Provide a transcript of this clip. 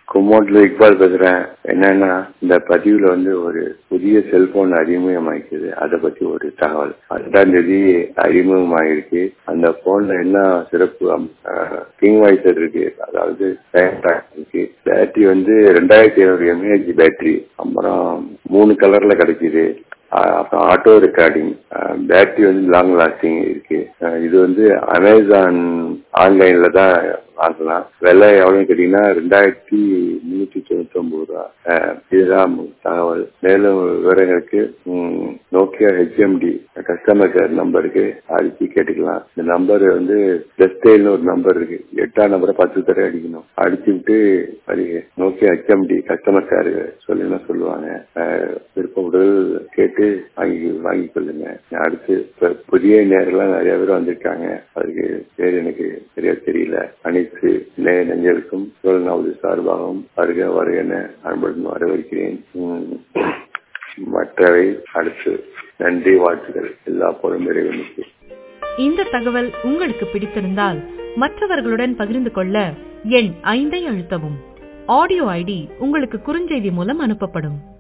குமோட்ல இக்பால் பேசுறேன். என்னன்னா இந்த பதிவுல ஒரு புதிய செல்போன் அறிமுகமாயிருக்குது. அதை பத்தி ஒரு தகவல். 2ஆம் தேதி அறிமுகமாயிருக்கு. அந்த போன்ல என்ன சிறப்பு, கிங் வாய்ஸர் இருக்கு, அதாவது இருக்கு. Battery 2500 mAh battery. அப்புறம் 3 கலர்ல கிடைக்குது. அப்புறம் auto recording, battery long lasting இருக்கு. இது அமேசான் ஆன்லைன்ல தான் வாங்கலாம். விலை எவ்வளவுன்னு கேட்டீங்கன்னா 2399 ரூபா. இதுதான் தகவல். மேலும் விவரங்களுக்கு நோக்கியா HMD கஸ்டமர் கேர் நம்பருக்கு அடிச்சு கேட்டுக்கலாம். இந்த நம்பர் டெஸ்டைல்னு ஒரு நம்பர் இருக்கு. 8ஆம் நம்பரை 10 தடவை அடிக்கணும். அடிச்சுட்டு நோக்கியா HMD கஸ்டமர் கேர் சொல்லுவாங்க. விருப்பப்படுதல் கேட்டு வாங்கி கொள்ளுங்க. அடுத்து புதிய நேரெல்லாம் நிறைய பேர் வந்திருக்காங்க. அதுக்கு பேர் எனக்கு சரியா தெரியல. அனைத்து நெஞ்சலுக்கும் சோழனாவது சார்பாகவும் வருக என அன்புடன் வரவேற்கிறேன். மற்றவை அடுத்து. நன்றி, வாழ்த்துக்கள். எல்லா பொருளும் இறைவனுக்கு. இந்த தகவல் உங்களுக்கு பிடித்திருந்தால் மற்றவர்களுடன் பகிர்ந்து கொள்ள எண் 5 அழுத்தவும். ஆடியோ ஐடி உங்களுக்கு குறுஞ்செய்தி மூலம் அனுப்பப்படும்.